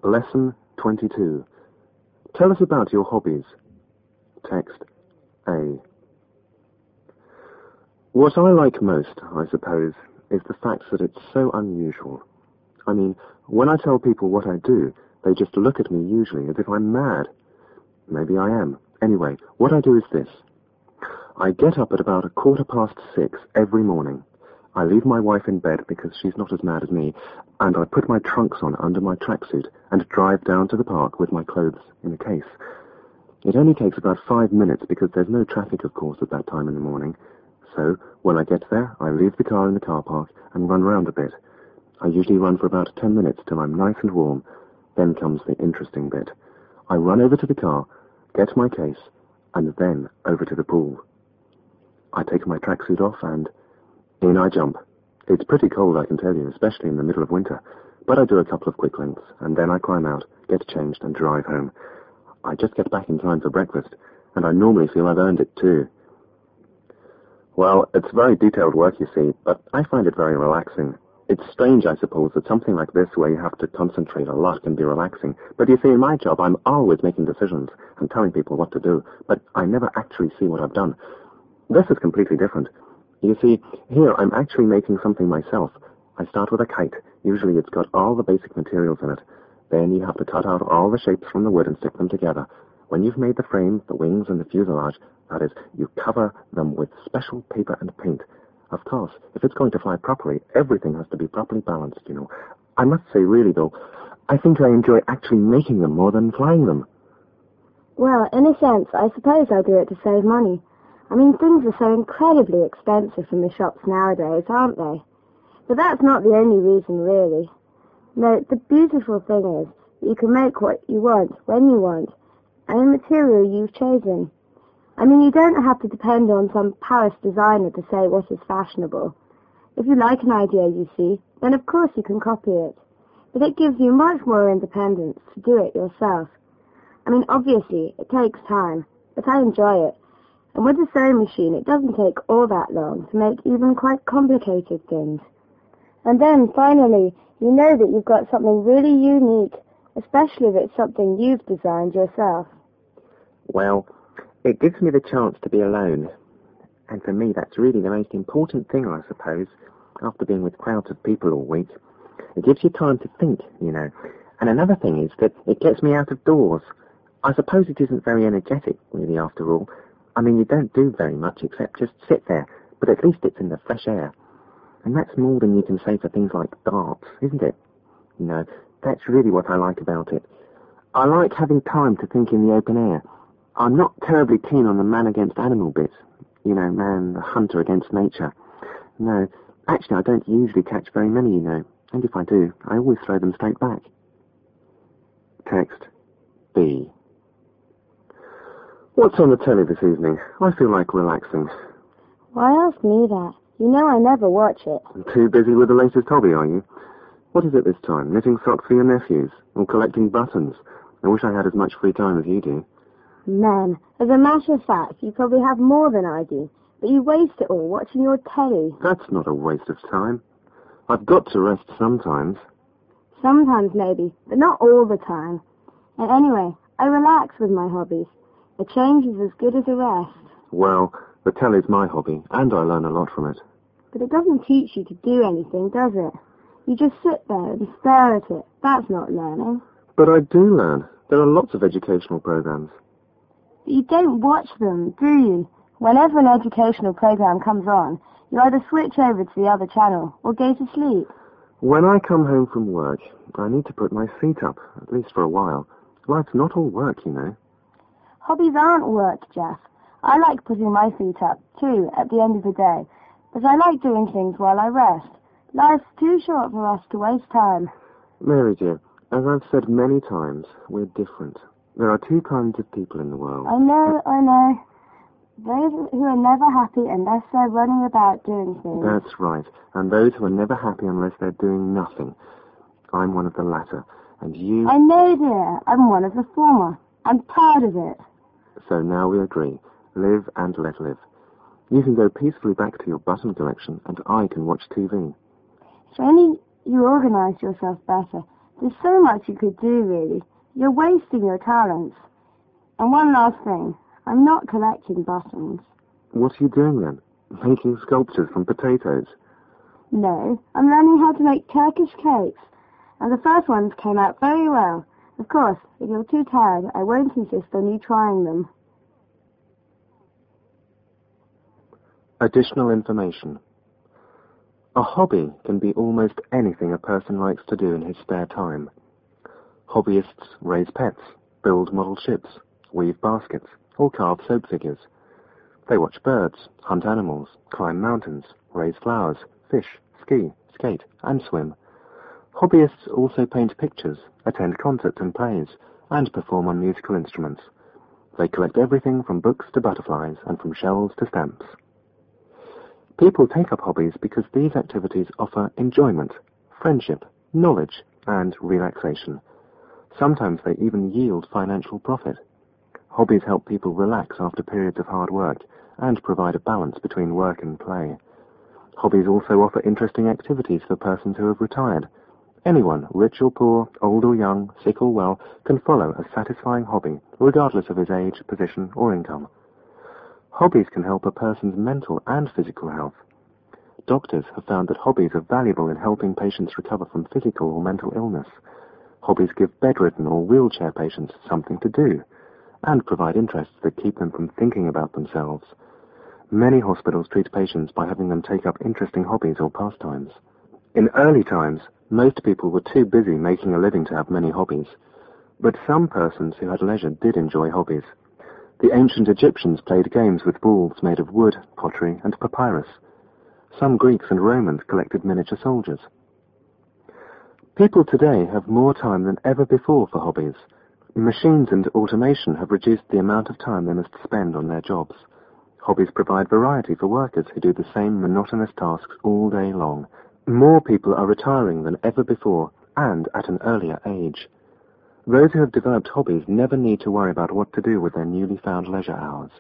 Lesson 22. Tell us about your hobbies. Text A. What I like most, I suppose, is the fact that it's so unusual. I mean, when I tell people what I do, they just look at me usually as if I'm mad. Maybe I am. Anyway, what I do is this. I get up at about 6:15 every morning. I leave my wife in bed because she's not as mad as me, and I put my trunks on under my tracksuit and drive down to the park with my clothes in a case. It only takes about 5 minutes because there's no traffic, of course, at that time in the morning. So, when I get there, I leave the car in the car park and run round a bit. I usually run for about 10 minutes till I'm nice and warm. Then comes the interesting bit. I run over to the car, get my case, and then over to the pool. I take my tracksuit off and in I jump. It's pretty cold, I can tell you, especially in the middle of winter. But I do a couple of quick lengths, and then I climb out, get changed, and drive home. I just get back in time for breakfast, and I normally feel I've earned it too. Well, it's very detailed work, you see, but I find it very relaxing. It's strange, I suppose, that something like this where you have to concentrate a lot can be relaxing. But you see, in my job, I'm always making decisions and telling people what to do, but I never actually see what I've done. This is completely different. You see, here I'm actually making something myself. I start with a kite. Usually it's got all the basic materials in it. Then you have to cut out all the shapes from the wood and stick them together. When you've made the frame, the wings, and the fuselage, that is, you cover them with special paper and paint. Of course, if it's going to fly properly, everything has to be properly balanced, you know. I must say, really, though, I think I enjoy actually making them more than flying them. Well, in a sense, I suppose I do it to save money. I mean, things are so incredibly expensive in the shops nowadays, aren't they? But that's not the only reason, really. No, the beautiful thing is that you can make what you want, when you want, and the material you've chosen. I mean, you don't have to depend on some Paris designer to say what is fashionable. If you like an idea, you see, then of course you can copy it. But it gives you much more independence to do it yourself. I mean, obviously, it takes time, but I enjoy it. And with the sewing machine, it doesn't take all that long to make even quite complicated things. And then, finally, you know that you've got something really unique, especially if it's something you've designed yourself. Well, it gives me the chance to be alone. And for me, that's really the most important thing, I suppose, after being with crowds of people all week. It gives you time to think, you know. And another thing is that it gets me out of doors. I suppose it isn't very energetic, really, after all. I mean, you don't do very much except just sit there, but at least it's in the fresh air. And that's more than you can say for things like darts, isn't it? You know, that's really what I like about it. I like having time to think in the open air. I'm not terribly keen on the man against animal bit. You know, man, the hunter against nature. No, actually I don't usually catch very many, you know. And if I do, I always throw them straight back. Text B. What's on the telly this evening? I feel like relaxing. Why ask me that? You know I never watch it. Too busy with the latest hobby, are you? What is it this time? Knitting socks for your nephews? Or collecting buttons? I wish I had as much free time as you do. Man, as a matter of fact, you probably have more than I do, but you waste it all watching your telly. That's not a waste of time. I've got to rest sometimes. Sometimes maybe, but not all the time. And anyway, I relax with my hobbies. A change is as good as a rest. Well, the telly's my hobby, and I learn a lot from it. But it doesn't teach you to do anything, does it? You just sit there and stare at it. That's not learning. But I do learn. There are lots of educational programs. But you don't watch them, do you? Whenever an educational program comes on, you either switch over to the other channel or go to sleep. When I come home from work, I need to put my feet up, at least for a while. Life's not all work, you know. Hobbies aren't work, Jeff. I like putting my feet up, too, at the end of the day. But I like doing things while I rest. Life's too short for us to waste time. Mary, dear, as I've said many times, we're different. There are two kinds of people in the world. I know. Those who are never happy unless they're running about doing things. That's right. And those who are never happy unless they're doing nothing. I'm one of the latter. And you... I know, dear. I'm one of the former. I'm proud of it. So now we agree. Live and let live. You can go peacefully back to your button collection, and I can watch TV. If only you organised yourself better, There's so much you could do, really. You're wasting your talents. And one last thing. I'm not collecting buttons. What are you doing then? Making sculptures from potatoes? No, I'm learning how to make Turkish cakes. And the first ones came out very well. Of course, if you're too tired, I won't insist on you trying them. Additional information. A hobby can be almost anything a person likes to do in his spare time. Hobbyists raise pets, build model ships, weave baskets, or carve soap figures. They watch birds, hunt animals, climb mountains, raise flowers, fish, ski, skate, and swim. Hobbyists also paint pictures, attend concerts and plays, and perform on musical instruments. They collect everything from books to butterflies and from shells to stamps. People take up hobbies because these activities offer enjoyment, friendship, knowledge, and relaxation. Sometimes they even yield financial profit. Hobbies help people relax after periods of hard work and provide a balance between work and play. Hobbies also offer interesting activities for persons who have retired. Anyone, rich or poor, old or young, sick or well, can follow a satisfying hobby, regardless of his age, position, or income. Hobbies can help a person's mental and physical health. Doctors have found that hobbies are valuable in helping patients recover from physical or mental illness. Hobbies give bedridden or wheelchair patients something to do, and provide interests that keep them from thinking about themselves. Many hospitals treat patients by having them take up interesting hobbies or pastimes. In early times, most people were too busy making a living to have many hobbies, but some persons who had leisure did enjoy hobbies. The ancient Egyptians played games with balls made of wood, pottery, and papyrus. Some Greeks and Romans collected miniature soldiers. People today have more time than ever before for hobbies. Machines and automation have reduced the amount of time they must spend on their jobs. Hobbies provide variety for workers who do the same monotonous tasks all day long. More people are retiring than ever before, and at an earlier age. Those who have developed hobbies never need to worry about what to do with their newly found leisure hours.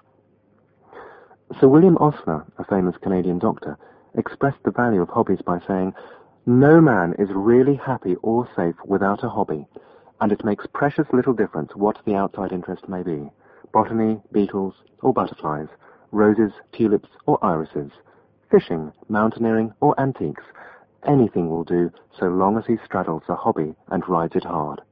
Sir William Osler, a famous Canadian doctor, expressed the value of hobbies by saying, "No man is really happy or safe without a hobby, and it makes precious little difference what the outside interest may be, botany, beetles, or butterflies, roses, tulips, or irises, fishing, mountaineering, or antiques. Anything will do so long as he straddles a hobby and rides it hard."